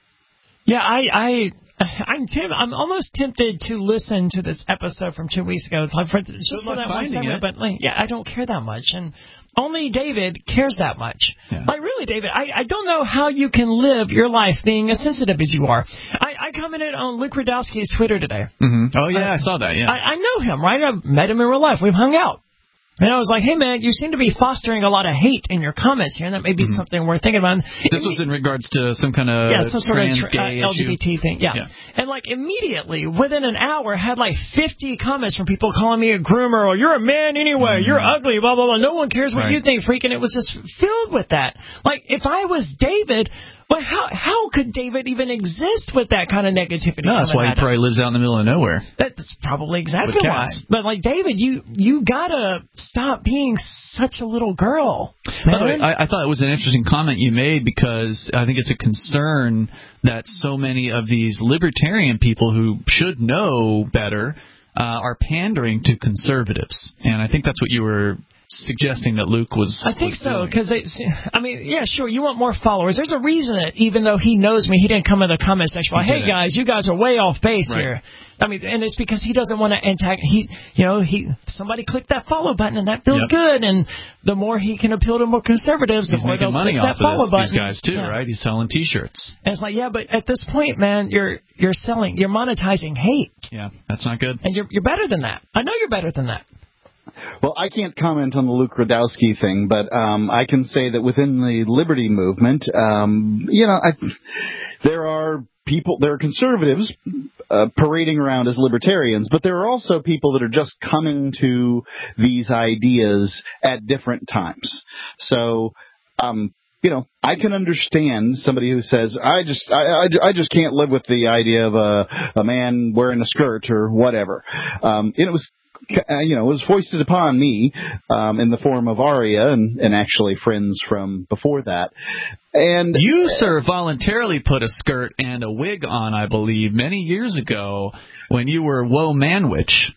Yeah, I, I, I'm, tim- I'm almost tempted to listen to this episode from two weeks ago, like for, just Good for luck that one finding segment. it. But like, yeah, I don't care that much, and only David cares that much. Yeah. Like really, David, I, I don't know how you can live your life being as sensitive as you are. I, I commented on Luke Rudowski's Twitter today. Mm-hmm. Oh yeah, I, I saw that. Yeah, I, I know him, right? I've met him in real life. We've hung out. And I was like, hey, man, you seem to be fostering a lot of hate in your comments here, and that may be mm-hmm. something worth thinking about. This was in regards to some kind of yeah, some sort trans of tra- gay uh, L G B T issue. thing. Yeah. yeah. And, like, immediately, within an hour, had, like, fifty comments from people calling me a groomer, or you're a man anyway, mm-hmm. you're ugly, blah, blah, blah. No one cares what right. you think, freaking. It was just filled with that. Like, if I was David... Well, how how could David even exist with that kind of negativity? No, that's why he probably him? lives out in the middle of nowhere. That's probably exactly why. But, like, David, you, you got to stop being such a little girl. Man. By the way, I, I thought it was an interesting comment you made because I think it's a concern that so many of these libertarian people who should know better uh, are pandering to conservatives. And I think that's what you were suggesting that Luke was I think was so, because, I mean, yeah, sure, you want more followers. There's a reason that even though he knows me, he didn't come in the comment section, well, hey, guys, you guys are way off base right. here. I mean, and it's because he doesn't want to antag- he, you know, he somebody clicked that follow button, and that feels yep. good, and the more he can appeal to more conservatives, the He's more making they'll money click off that follow of this, button. These guys, too, yeah. right? He's selling T-shirts. And it's like, yeah, but at this point, man, you're you're selling, you're monetizing hate. Yeah, that's not good. And you're you're better than that. I know you're better than that. Well, I can't comment on the Luke Rudowski thing, but um, I can say that within the liberty movement, um, you know, I, there are people, there are conservatives uh, parading around as libertarians, but there are also people that are just coming to these ideas at different times. So, um, you know, I can understand somebody who says, I just, I, I, I just can't live with the idea of a, a man wearing a skirt or whatever. Um, and it was. You know, it was foisted upon me um, in the form of Aria and, and actually friends from before that. And you, sir, voluntarily put a skirt and a wig on, I believe, many years ago when you were Woe Manwich.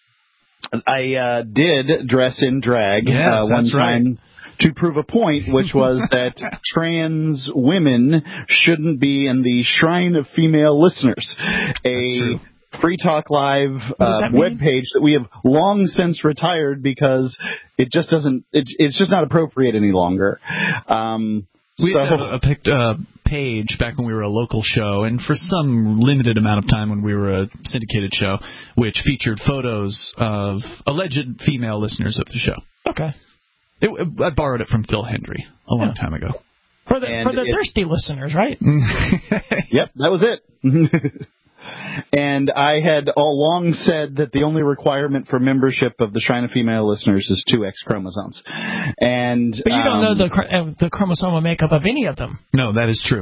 I uh, did dress in drag yes, uh, one that's time. Right. To prove a point, which was that trans women shouldn't be in the Shrine of Female Listeners. A Free Talk Live uh, webpage that we have long since retired because it just doesn't. It, it's just not appropriate any longer. Um, we so, had a, a picked, uh, page back when we were a local show, and for some limited amount of time when we were a syndicated show, which featured photos of alleged female listeners of the show. Okay, it, I borrowed it from Phil Hendry a long yeah. time ago. For the and for the it, thirsty listeners, right? Yep, that was it. And I had all along said that the only requirement for membership of the Shrine of Female Listeners is two X chromosomes. And but you don't um, know the uh, the chromosomal makeup of any of them. No, that is true.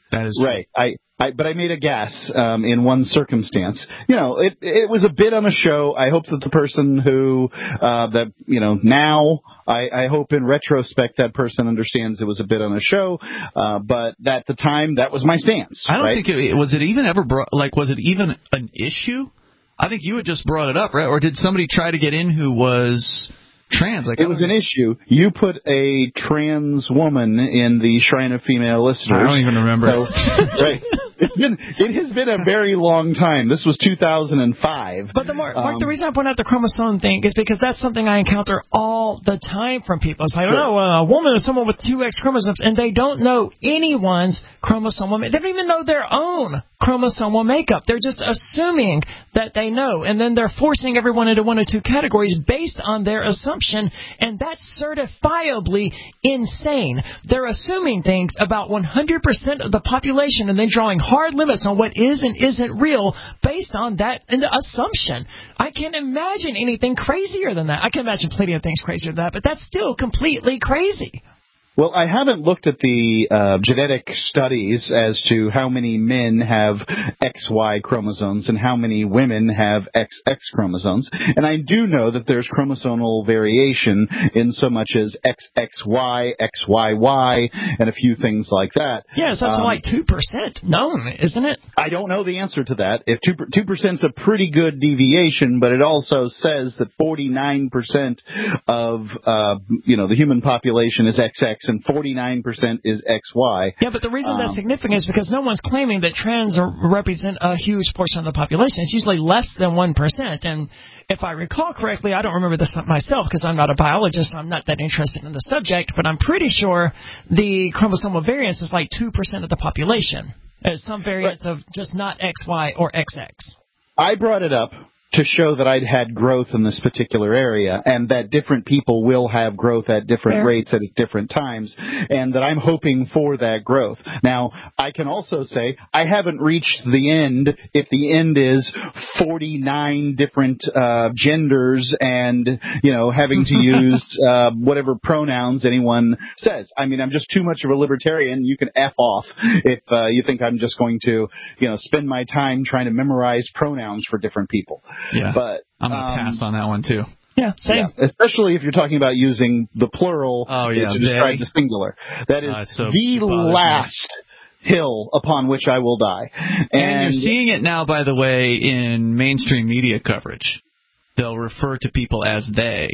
That is right. I, I, but I made a guess um, in one circumstance. You know, it it was a bit on a show. I hope that the person who uh, that you know now. I, I hope in retrospect that person understands it was a bit on a show, uh, but at the time that was my stance. I don't right? think it was it even ever brought, like was it even an issue? I think you had just brought it up, right? Or did somebody try to get in who was trans? Like it was an issue. You put a trans woman in the Shrine of Female Listeners. I don't even remember. So, right. It's been it has been a very long time. This was two thousand five. But the more, um, Mark, the reason I point out the chromosome thing is because that's something I encounter all the time from people. It's like, sure. oh, a woman is someone with two X chromosomes, and they don't know anyone's chromosomal makeup. They don't even know their own chromosomal makeup. They're just assuming that they know, and then they're forcing everyone into one or two categories based on their assumption, and that's certifiably insane. They're assuming things about one hundred percent of the population, and then drawing hard limits on what is and isn't real based on that assumption. I can't imagine anything crazier than that. I can imagine plenty of things crazier than that, but that's still completely crazy. Well, I haven't looked at the uh, genetic studies as to how many men have X Y chromosomes and how many women have X X chromosomes. And I do know that there's chromosomal variation in so much as X X Y, X Y Y, and a few things like that. Yeah, it's up to um, like two percent known, isn't it? I don't know the answer to that. If two percent is a pretty good deviation, but it also says that forty-nine percent of uh, you know the human population is X X and forty-nine percent is X Y. Yeah, but the reason um, that's significant is because no one's claiming that trans are, represent a huge portion of the population. It's usually less than one percent. And if I recall correctly, I don't remember this myself because I'm not a biologist. I'm not that interested in the subject, but I'm pretty sure the chromosomal variance is like two percent of the population. There's some variance right. of just not X Y or X X. I brought it up to show that I'd had growth in this particular area and that different people will have growth at different Fair. rates at different times and that I'm hoping for that growth. Now, I can also say I haven't reached the end if the end is forty-nine different uh, genders and, you know, having to use uh, whatever pronouns anyone says. I mean, I'm just too much of a libertarian. You can F off if uh, you think I'm just going to, you know, spend my time trying to memorize pronouns for different people. Yeah, but I'm going to um, pass on that one, too. Yeah, same. Yeah, especially if you're talking about using the plural oh, yeah, to describe the singular. That is uh, so the last me. hill upon which I will die. And, and you're seeing it now, by the way, in mainstream media coverage. They'll refer to people as they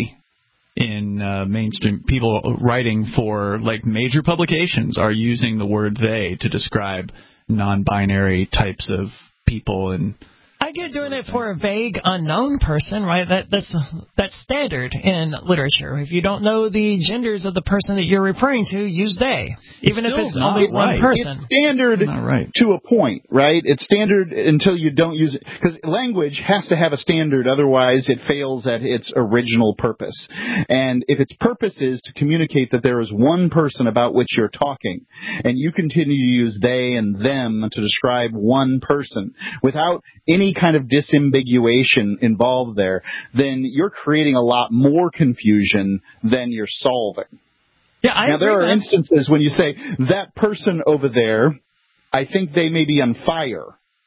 in uh, mainstream. People writing for, like, major publications are using the word they to describe non-binary types of people and I get doing it for a vague, unknown person, right? That that's that's standard in literature. If you don't know the genders of the person that you're referring to, use they, even if it's only one person. It's standard right. to a point, right? It's standard until you don't use it, because language has to have a standard, otherwise it fails at its original purpose. And if its purpose is to communicate that there is one person about which you're talking, and you continue to use they and them to describe one person without any kind of disambiguation involved there, then you're creating a lot more confusion than you're solving. Yeah, I now, there are that. instances when you say, that person over there, I think they may be on fire.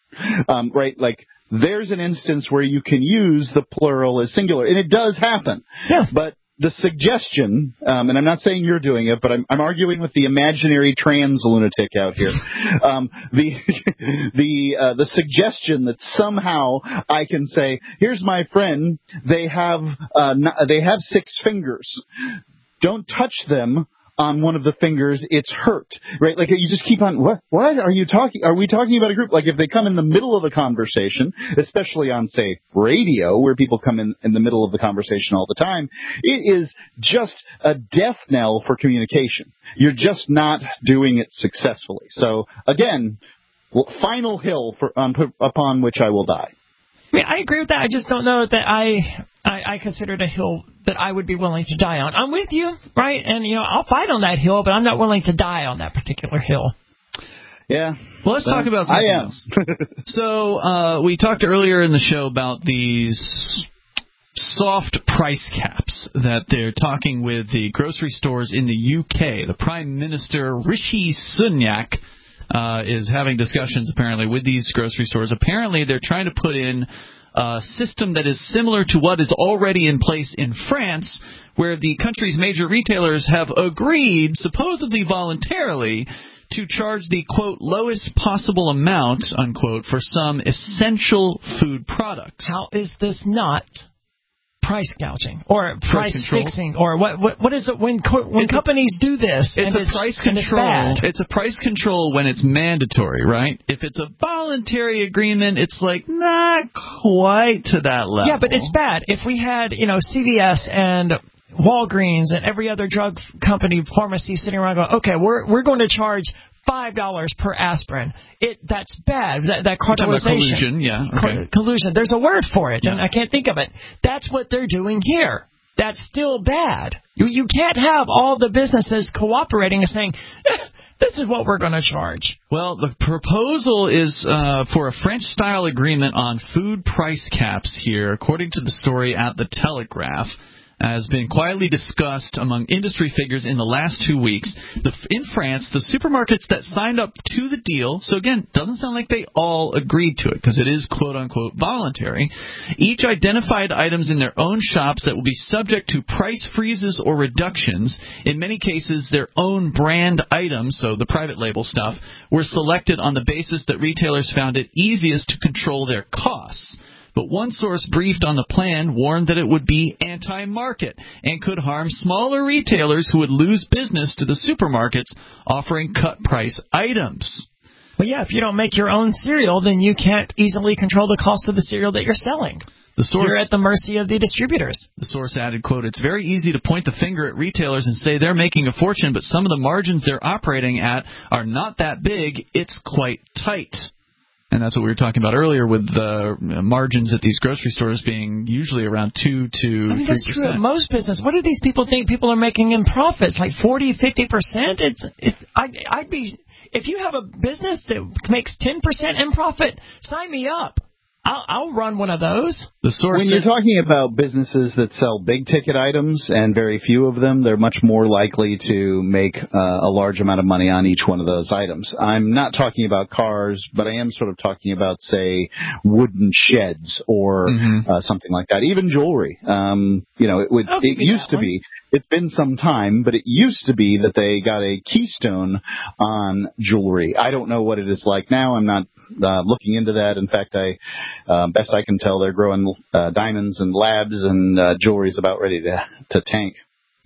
Um, right? Like, there's an instance where you can use the plural as singular, and it does happen. Yeah. But the suggestion, um, and I'm not saying you're doing it, but I'm, I'm arguing with the imaginary trans lunatic out here. Um, the the uh, the suggestion that somehow I can say, here's my friend, they have uh, n- they have six fingers. Don't touch them on one of the fingers, it's hurt, right? Like, you just keep on, what, what are you talking, are we talking about a group? Like, if they come in the middle of a conversation, especially on, say, radio, where people come in, in the middle of the conversation all the time, it is just a death knell for communication. You're just not doing it successfully. So, again, final hill for, um, upon which I will die. I mean, I agree with that. I just don't know that I, I I consider it a hill that I would be willing to die on. I'm with you, right? And, you know, I'll fight on that hill, but I'm not willing to die on that particular hill. Yeah. Well, let's talk about something I am. else. So uh, we talked earlier in the show about these soft price caps that they're talking with the grocery stores in the U K. The Prime Minister, Rishi Sunak, uh, is having discussions apparently with these grocery stores. Apparently, they're trying to put in a system that is similar to what is already in place in France, where the country's major retailers have agreed, supposedly voluntarily, to charge the, quote, lowest possible amount, unquote, for some essential food products. How is this not price gouging or price, price fixing, or what, what? What is it when co- when it's companies a, do this? It's and a it's, price and control. It's, bad. It's a price control when it's mandatory, right? If it's a voluntary agreement, it's like not quite to that level. Yeah, but it's bad. If we had, you know, C V S and Walgreens and every other drug company, pharmacy sitting around going, okay, we're we're going to charge five dollars per aspirin. It that's bad. That, that cartelization, collusion, yeah, okay. collusion. There's a word for it, yeah. and I can't think of it. That's what they're doing here. That's still bad. You you can't have all the businesses cooperating and saying, eh, this is what we're going to charge. Well, the proposal is uh, for a French-style agreement on food price caps here, according to the story at The Telegraph. Has been quietly discussed among industry figures in the last two weeks. The, in France, the supermarkets that signed up to the deal, so again, doesn't sound like they all agreed to it because it is quote-unquote voluntary, each identified items in their own shops that will be subject to price freezes or reductions. In many cases, their own brand items, so the private label stuff, were selected on the basis that retailers found it easiest to control their costs. But one source briefed on the plan warned that it would be anti-market and could harm smaller retailers who would lose business to the supermarkets offering cut-price items. Well, yeah, if you don't make your own cereal, then you can't easily control the cost of the cereal that you're selling. The source, you're at the mercy of the distributors. The source added, quote, it's very easy to point the finger at retailers and say they're making a fortune, but some of the margins they're operating at are not that big. It's quite tight. And that's what we were talking about earlier with the margins at these grocery stores being usually around two to I mean, three percent. That's true of most business. What do these people think people are making in profits? Like forty, fifty percent? It's, it's, I, I'd be, if you have a business that makes ten percent in profit, sign me up. I'll, I'll run one of those. The source when you're talking about businesses that sell big-ticket items and very few of them, they're much more likely to make uh, a large amount of money on each one of those items. I'm not talking about cars, but I am sort of talking about, say, wooden sheds or mm-hmm. uh, something like that. Even jewelry. Um, you know, it, would, it used to one. be. It's been some time, but it used to be that they got a keystone on jewelry. I don't know what it is like now. I'm not uh, looking into that. In fact, I, uh, best I can tell, they're growing uh, diamonds and labs, and uh, jewelry is about ready to to tank.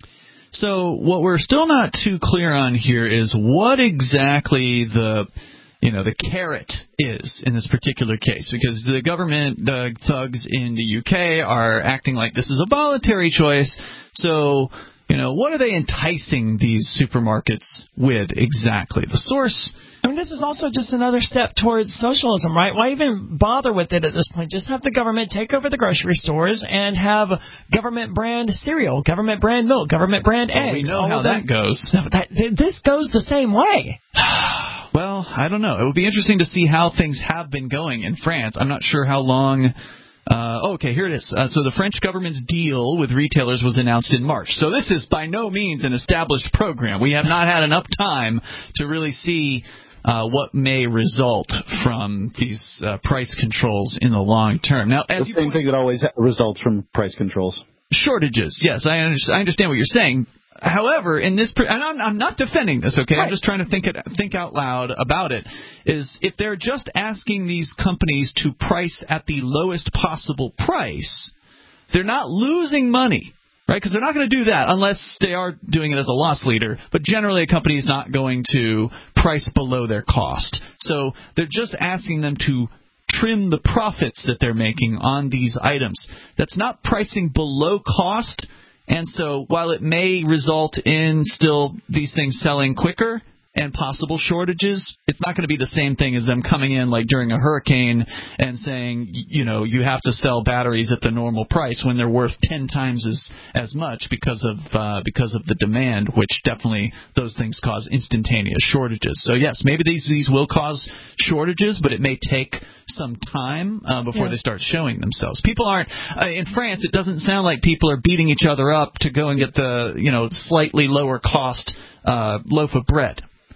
So what we're still not too clear on here is what exactly the you know the carrot is in this particular case, because the government, the thugs in the U K are acting like this is a voluntary choice. So, you know, what are they enticing these supermarkets with exactly? The source. I mean, this is also just another step towards socialism, right? Why even bother with it at this point? Just have the government take over the grocery stores and have government brand cereal, government brand milk, government brand well, eggs. We know how that goes. That, this goes the same way. Well, I don't know. It would be interesting to see how things have been going in France. I'm not sure how long. Uh, okay, here it is. Uh, so the French government's deal with retailers was announced in March. So this is by no means an established program. We have not had enough time to really see uh, what may result from these uh, price controls in the long term. Now, as the same thing that always results from price controls. Shortages. Yes, I understand, I understand what you're saying. However, in this, and I'm, I'm not defending this, okay? Right. I'm just trying to think it, think out loud about it. Is if they're just asking these companies to price at the lowest possible price, they're not losing money, right? Because they're not going to do that unless they are doing it as a loss leader. But generally, a company is not going to price below their cost. So they're just asking them to trim the profits that they're making on these items. That's not pricing below cost. And so while it may result in still these things selling quicker and possible shortages, it's not going to be the same thing as them coming in like during a hurricane and saying, you know, you have to sell batteries at the normal price when they're worth ten times as as much because of uh, because of the demand, which definitely those things cause instantaneous shortages. So yes, maybe these these will cause shortages, but it may take some time uh, before yeah. they start showing themselves. People aren't uh, in France. It doesn't sound like people are beating each other up to go and get the you know slightly lower cost uh, loaf of bread.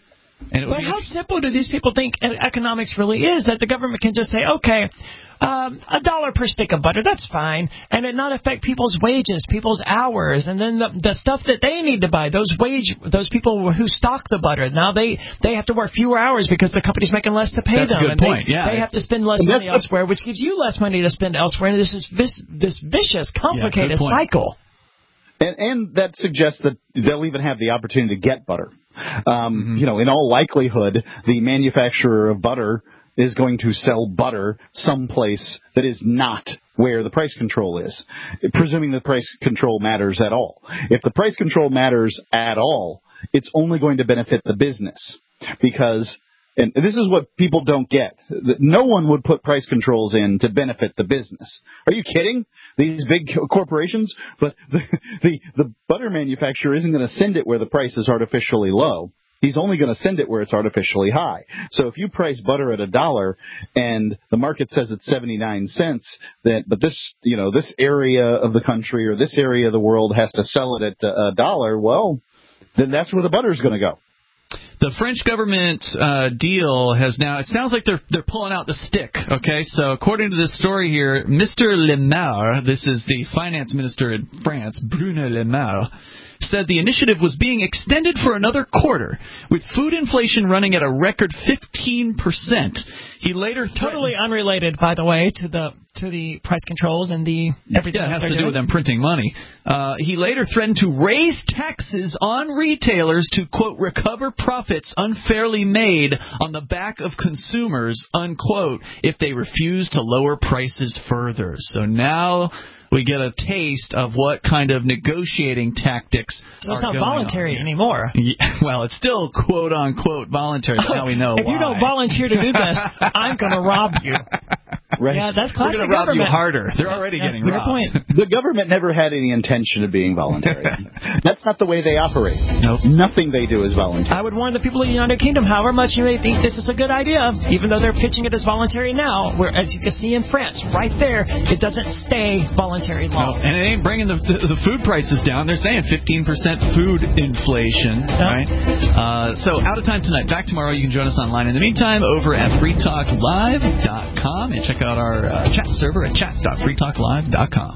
And but how simple do these people think economics really is, that the government can just say, okay, um, a dollar per stick of butter, that's fine, and it not affect people's wages, people's hours, and then the, the stuff that they need to buy, those wage, those people who stock the butter, now they, they have to work fewer hours because the company's making less to pay that's them. A good and point. They, yeah. they have to spend less money elsewhere, which gives you less money to spend elsewhere, and this is this, this vicious, complicated yeah, cycle. And, and that suggests that they'll even have the opportunity to get butter. Um, mm-hmm. You know, in all likelihood, the manufacturer of butter is going to sell butter someplace that is not where the price control is, presuming the price control matters at all. If the price control matters at all, it's only going to benefit the business because, and this is what people don't get, no one would put price controls in to benefit the business. Are you kidding? These big corporations? But the, the, the butter manufacturer isn't going to send it where the price is artificially low. He's only going to send it where it's artificially high. So if you price butter at a dollar and the market says it's seventy-nine cents, that but this, you know, this area of the country or this area of the world has to sell it at a dollar, well, then that's where the butter is going to go. The French government uh, deal has now, it sounds like they're they're pulling out the stick, okay? So according to this story here, Mister Le Maire, this is the finance minister in France, Bruno Le Maire, said the initiative was being extended for another quarter, with food inflation running at a record fifteen percent. He later totally unrelated, by the way, to the to the price controls and the everything. Yeah, it has to doing. do with them printing money. Uh, he later threatened to raise taxes on retailers to, quote, recover profits unfairly made on the back of consumers, unquote, if they refuse to lower prices further. So now we get a taste of what kind of negotiating tactics so are it's not going voluntary on anymore. Yeah, well, it's still quote unquote voluntary. But now we know if why. you don't volunteer to do this, I'm going to rob you. Right. Yeah, that's classic We're going to rob government. you harder. They're yeah, already yeah, getting fair robbed. Point. The government never had any intention of being voluntary. That's not the way they operate. Nope. Nothing they do is voluntary. I would warn the people of the United Kingdom, however much you may think this is a good idea, even though they're pitching it as voluntary now, where, as you can see in France, right there, it doesn't stay voluntary long. No, and it ain't bringing the, the, the food prices down. They're saying fifteen percent food inflation, yeah. right? Uh, so out of time tonight. Back tomorrow. You can join us online. In the meantime, over at free talk live dot com and check out our uh, chat server at chat dot free talk live dot com.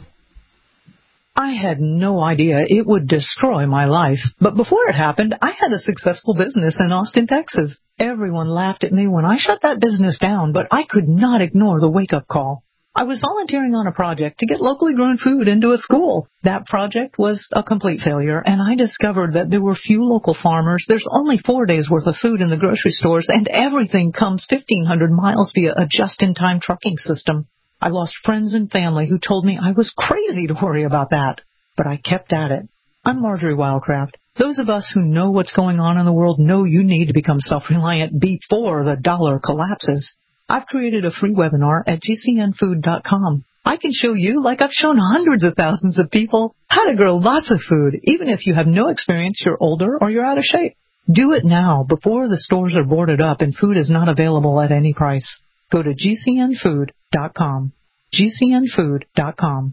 I had no idea it would destroy my life. But before it happened, I had a successful business in Austin, Texas. Everyone laughed at me when I shut that business down, but I could not ignore the wake-up call. I was volunteering on a project to get locally grown food into a school. That project was a complete failure, and I discovered that there were few local farmers. There's only four days' worth of food in the grocery stores, and everything comes fifteen hundred miles via a just-in-time trucking system. I lost friends and family who told me I was crazy to worry about that, but I kept at it. I'm Marjorie Wildcraft. Those of us who know what's going on in the world know you need to become self-reliant before the dollar collapses. I've created a free webinar at G C N food dot com. I can show you, like I've shown hundreds of thousands of people, how to grow lots of food, even if you have no experience, you're older, or you're out of shape. Do it now, before the stores are boarded up and food is not available at any price. Go to G C N food dot com. G C N food dot com.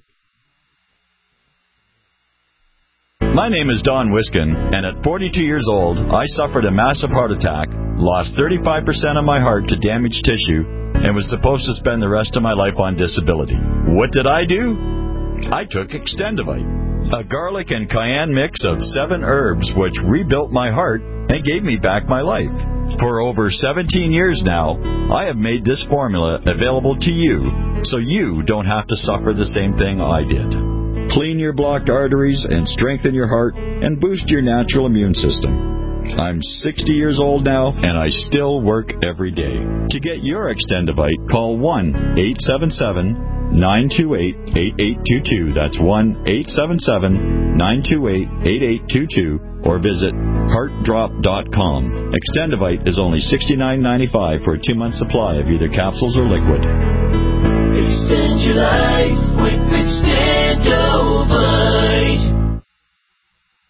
My name is Don Wiskin, and at forty-two years old, I suffered a massive heart attack, lost thirty-five percent of my heart to damaged tissue, and was supposed to spend the rest of my life on disability. What did I do? I took Extendivite, a garlic and cayenne mix of seven herbs which rebuilt my heart and gave me back my life. For over seventeen years now, I have made this formula available to you, so you don't have to suffer the same thing I did. Clean your blocked arteries and strengthen your heart and boost your natural immune system. I'm sixty years old now, and I still work every day. To get your Extendivite, call one eight seven seven, nine two eight, eight eight two two. That's one eight seven seven, nine two eight, eight eight two two, or visit heart drop dot com. Extendivite is only sixty-nine ninety-five for a two-month supply of either capsules or liquid. Extend your life with Extendovite.